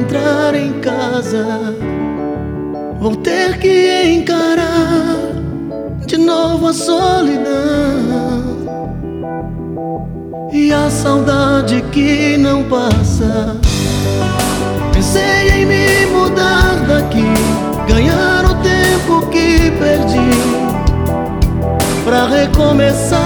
entrar em casa, vou ter que encarar de novo a solidão e a saudade que não passa. Pensei em me mudar daqui, ganhar o tempo que perdi, pra recomeçar